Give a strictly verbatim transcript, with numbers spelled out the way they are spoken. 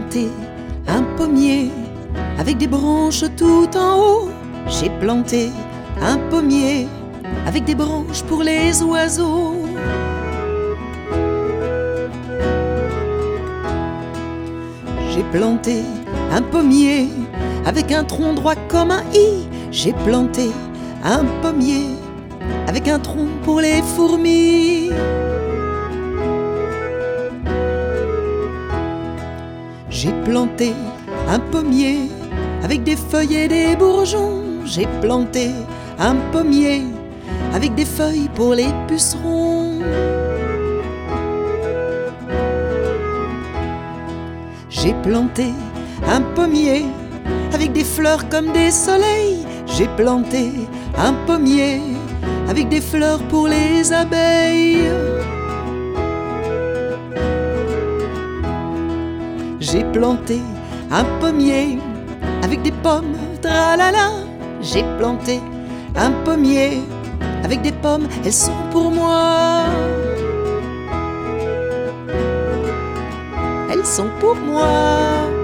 planté un pommier avec des branches tout en haut. J'ai planté un pommier avec des branches pour les oiseaux. J'ai planté un pommier avec un tronc droit comme un i. J'ai planté un pommier avec un tronc pour les fourmis. J'ai planté un pommier avec des feuilles et des bourgeons. J'ai planté un pommier avec des feuilles pour les pucerons. J'ai planté un pommier avec des fleurs comme des soleils. J'ai planté un pommier avec des fleurs pour les abeilles. J'ai planté un pommier avec des pommes, tralala. J'ai planté un pommier avec des pommes, elles sont pour moi. Elles sont pour moi.